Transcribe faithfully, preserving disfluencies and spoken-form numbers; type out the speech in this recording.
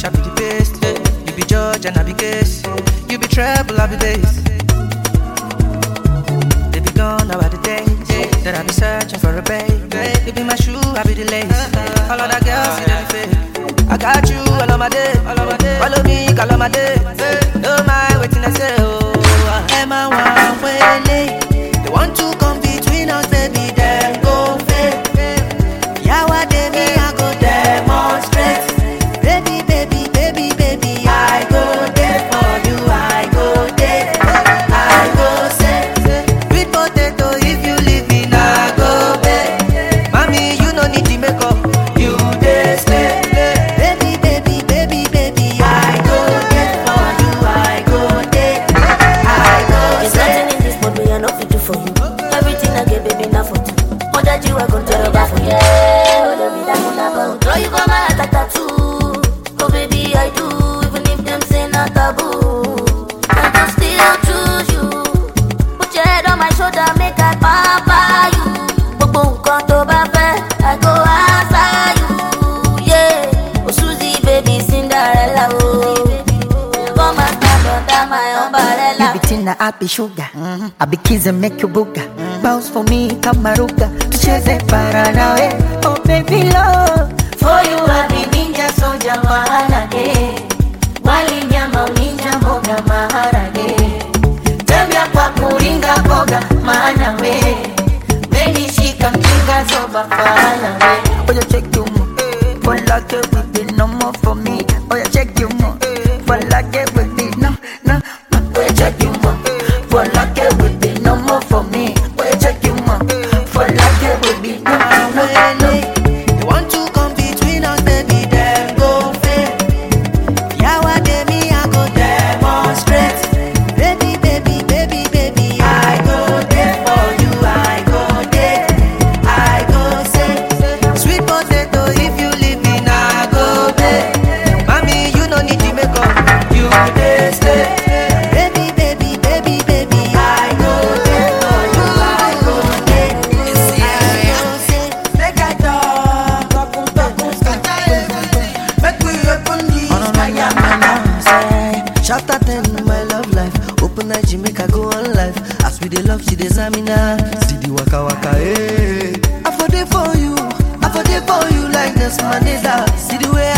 crush, I be the best. You be judge and I be guess. You be treble, I be bass. They be gone now are the days that I be searching for a babe. You be my shoe, I be the lace. All of that girls, see them fake. I got you all of my day. Follow me, call on my day. No mind waiting, I say, oh. Am I one way late? They want to come between us, baby, then go fake. Yeah, what they me, I go demonstrate. Baby, baby, baby, baby, I go there for you, I go there. I go say, sweet potato, if you leave me, I go there. Mommy, you no need the makeup, you dey stay. Baby, baby, baby, baby, I go there for you, I go there. I go There's say. nothing in this world we are not fit to for you. Everything I get, baby, now for two. More that you are going to rub for you. Oh, let me down, down, draw you for my heart like tattoo. Oh, baby, I do. Even if them say not taboo, I can still choose you. Put your head on my shoulder, make I papa you. Boom, boom, come to Bape, I go answer you. Yeah, oh, Susie, baby, Cinderella, oh. Come and stand under my umbrella. You be tina, I be sugar. Mm-hmm. I be kiss and make you booga. Mm-hmm. Bounce for me, kamaruka. Tucheze para nawe. Oh baby love, for you I be ninja soldier maharage. Wali nyama ninja mboga maharage. Tembea kwa kuringa boga maana we. Baby shika mkinga zoba fana we. Oh you check you mo, for like it with it no more for me. Oh you check you mo, for like it with it no no. Oh you check you mo, for like it with it no more for me. Oh you check you mo, for like it with it no no no. They want to come between us, baby, then go fake. Yeah, what they me, I go demonstrate. Baby, baby, baby, baby, I go there for you, I go there. I go say, sweet potato, if you leave me, now I go there. Mommy, you no need to make up, you dey stay. Baby, baby, baby, baby, I go there for you, I go there. I go say, make I talk, talk, talk, talk, make we open the sky. Shout out then my love life. Open night, she make her go on life. As we dey love, she dey zamina. See the waka waka, eh. I for dey for you, I for dey for you like this Mandela. See the way